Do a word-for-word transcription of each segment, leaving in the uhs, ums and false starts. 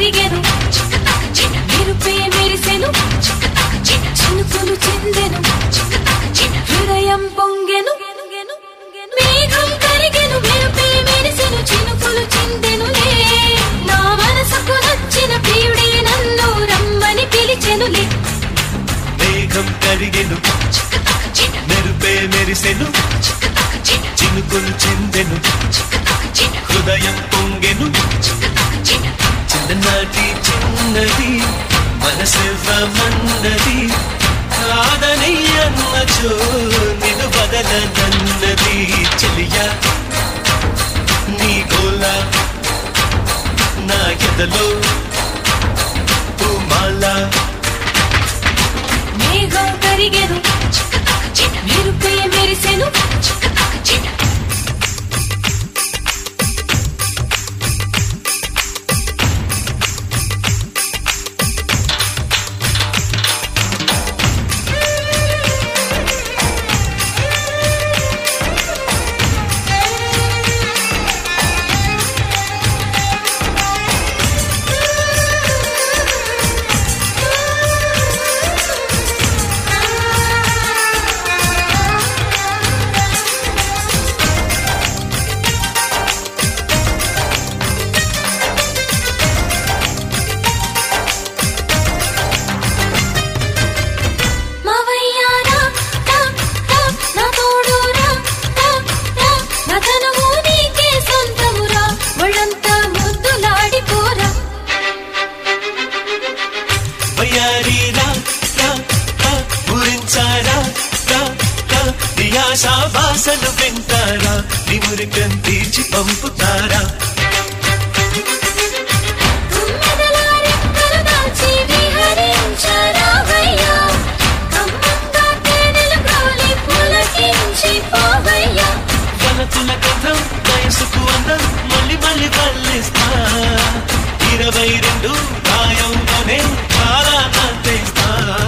కరిగెను మెరుపే మెరిసెను చినుకులు చిందెను హృదయం పొంగెను మేఘం కరిగెను మెరుపే మెరిసెను చినుకులు చిందెనులే నా మనసుకు నచ్చిన ప్రియుడే నన్ను రమ్మని పిలిచెనులే మేఘం కరిగెను మెరుపే మెరిసెను చినుకులు చిందెను హృదయం పొంగెను చిన్ననాటి చిన్నది మనసివ్వమన్నది కాదని అన్నచో నిన్ను వదలనన్నది చెలియా నీ గోల నా ఎదలో పూమాల మేఘం కరిగెను మెరుపే మెరిసెను ఆశాభాసలు వింటారా నిమురికం తీర్చి పంపుతారా వలతుల కథం వయసుకు అందం మళ్ళీ మళ్ళీ వల్లిస్తా ఇరవై రెండు గాయంలోనే చాలా అంతేస్తా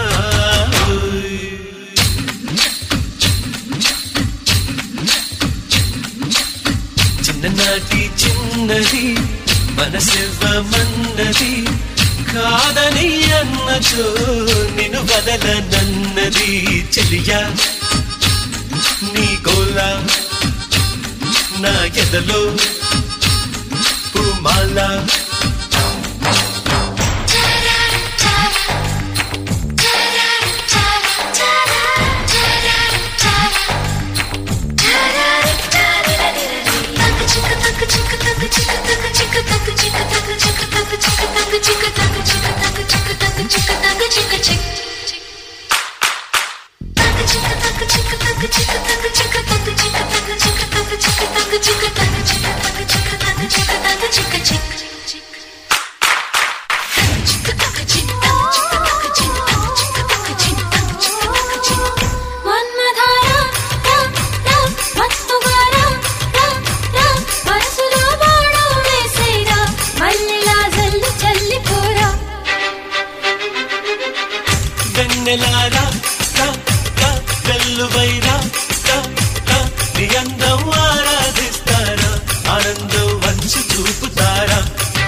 చిన్ననాటి చిన్నది మనసివ్వమన్నది కాదని అన్నచో నిన్ను వదలనన్నది చెలియా నీ గోల నా ఎదలో పూమాల వెన్నెలారా వెల్లువైరా నీ అందం ఆరాధిస్తారా ఆనందం వంచి చూపుతారా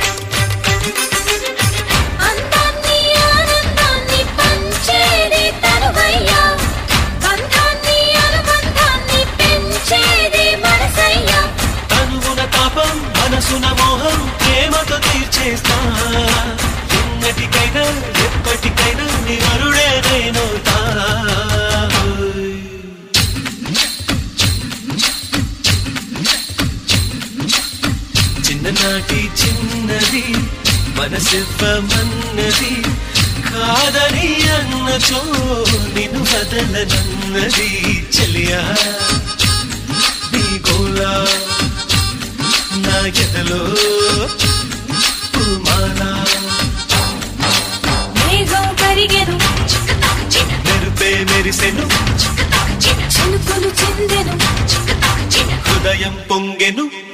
తనువున తాపం మనసున మోహం ప్రేమతో తీర్చేస్తా ఎన్నటికైనా ఎప్పటికైనా నీ వరుడే నేనవుతా చిన్ననాటి చిన్నది మనసివ్వమన్నది కాదని అన్నచో నిన్ను వదలనన్నది చెలియా నీ గోల నా ఎదలో పూమాల మేఘం కరిగెను మెరుపే మెరిసెను చినుకులు చిందెను హృదయం పొంగెను